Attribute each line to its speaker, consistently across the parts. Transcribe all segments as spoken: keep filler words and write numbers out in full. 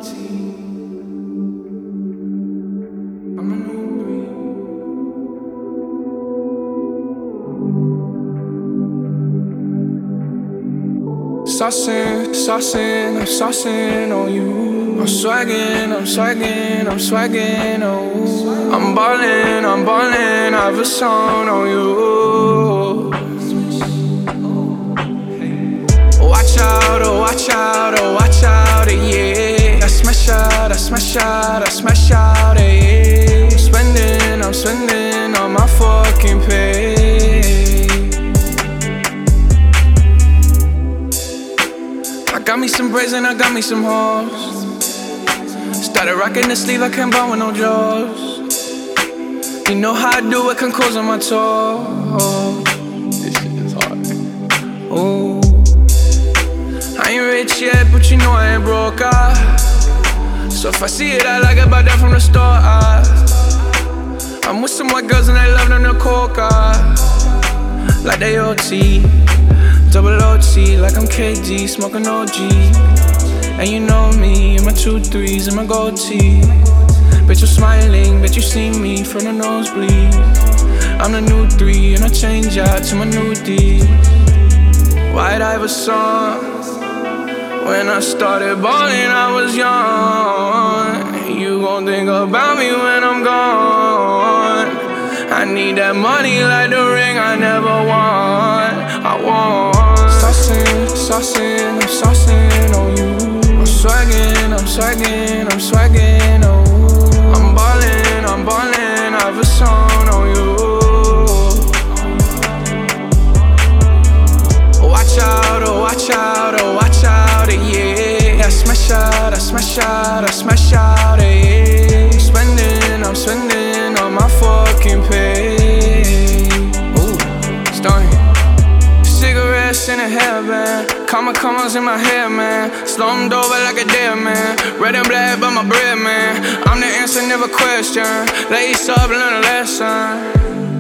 Speaker 1: I'm a new breed. Saucin', saucin', I'm saucin' on you. I'm swaggin', I'm swaggin', I'm swaggin', oh. I'm ballin', I'm ballin', I have a song on you. Watch out, oh watch out, oh watch out, yeah. I smash out, I smash out, I smash out, yeah. I'm spending, I'm spending on my fucking pay. I got me some braids and I got me some hoes. Started rocking the sleeve, I can't buy with no jaws. You know how I do it, can close on my toes. This shit is hard. Ooh. I ain't rich yet, but you know I ain't broke, ah. So if I see it, I like it, buy that from the store, ah. I'm with some white girls and they love them to coke, ah. Like they O T, double O T, like I'm K D, smoking O G. And you know me, and my two threes and my gold tee. Bitch, I'm smiling, bet you see me from the nosebleed. I'm the new three, and I change out to my new D. White Iverson. When I started ballin', I was young. You gon' think about me when I'm gone. I need that money like the ring I never won. I want saucin', saucin', I'm saucin' on you. I'm swaggin', I'm swaggin', I'm swaggin', oh. I'm ballin', I'm ballin', I have a song on you. Watch out, oh watch out, oh watch out, yeah. I smash out, I smash out, I smash out, yeah. I'm spending, I'm spending on my fucking pay. Ooh, stunning. Cigarettes in a hairband, comma commas in my hair, man. Slumped over like a dead man. Red and black by my bread, man. I'm the answer, never question. Lace up, learn a lesson.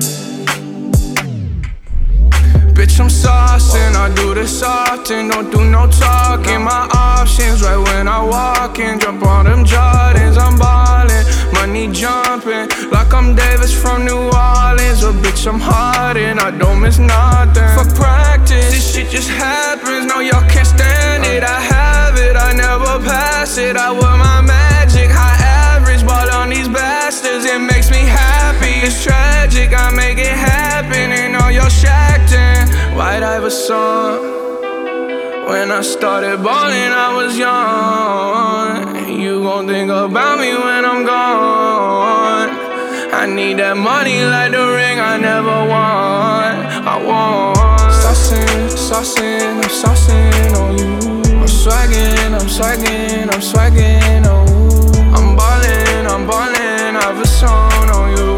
Speaker 1: Bitch, I'm saucin', I do this often. Don't do no talking, my options right when I walk in. Jump on them Jordans, I'm ballin'. Money jumping, like I'm Davis from New Orleans. Oh bitch, I'm hardin', I don't miss nothing. Fuck practice, this shit just happens. No, y'all can't stand it, I have it, I never pass it. I wear my magic, high average, ball on these bastards. It makes me happy, it's tragic, I make it happen. And all y'all shacked in White Iverson. When I started ballin', I was young. You gon' think about me when I'm gone. I need that money like the ring I never won. I want saucin', saucin', I'm saucin' on you. I'm swaggin', I'm swaggin', I'm swaggin', oh. I'm ballin', I'm ballin', I have a song on you.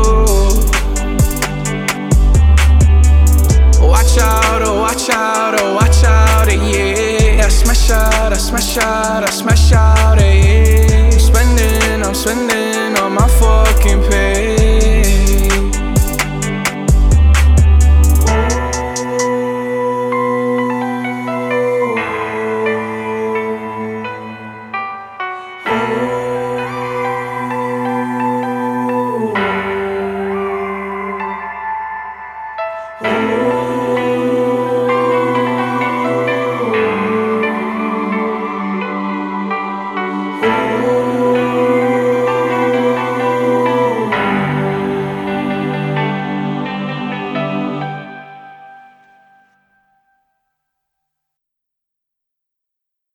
Speaker 1: Watch out, oh watch out, oh watch out, yeah. I smash out, I smash out, I smash out, yeah. I'm spending, I'm spending